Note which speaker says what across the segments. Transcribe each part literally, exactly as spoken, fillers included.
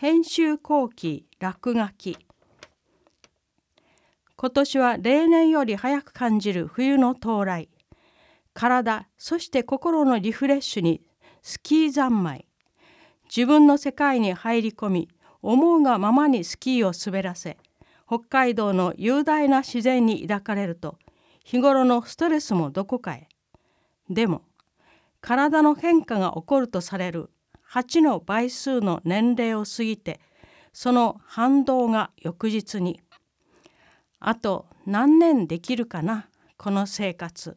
Speaker 1: 編集後期落書き。今年は例年より早く感じる冬の到来。体、そして心のリフレッシュにスキー三昧。自分の世界に入り込み、思うがままにスキーを滑らせ、北海道の雄大な自然に抱かれると、日頃のストレスもどこかへ。でも、体の変化が起こるとされるはちの倍数の年齢を過ぎて、その反動が翌日に。あと何年できるかな、この生活。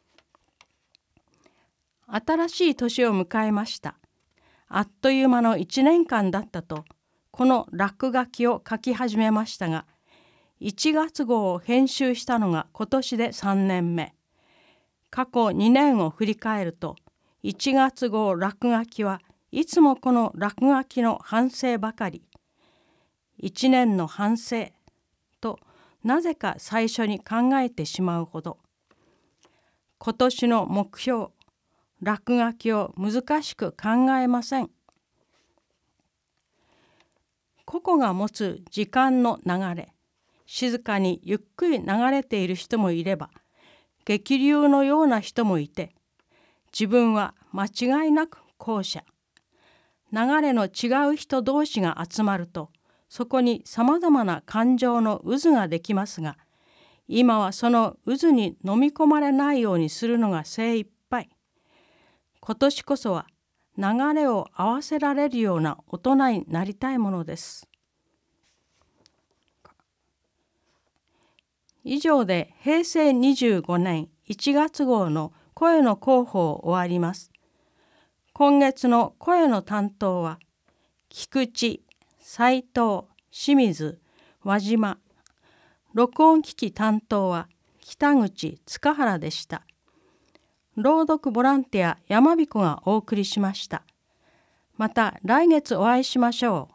Speaker 1: 新しい年を迎えました。あっという間のいちねんかんだったと、この落書きを書き始めましたが、いちがつ号を編集したのが今年でさんねんめ。過去にねんを振り返ると、いちがつ号落書きはいつもこの落書きの反省ばかり。いちねんの反省となぜか最初に考えてしまうほど。今年の目標、落書きを難しく考えません。個々が持つ時間の流れ、静かにゆっくり流れている人もいれば、激流のような人もいて、自分は間違いなく後者。流れの違う人同士が集まると、そこにさまざまな感情の渦ができますが、今はその渦に飲み込まれないようにするのが精一杯。今年こそは流れを合わせられるような大人になりたいものです。以上でへいせいにじゅうごねんいちがつ号の声の広報を終わります。今月の声の担当は、菊池、斉藤、清水、輪島。録音機器担当は、北口、塚原でした。朗読ボランティア山彦がお送りしました。また来月お会いしましょう。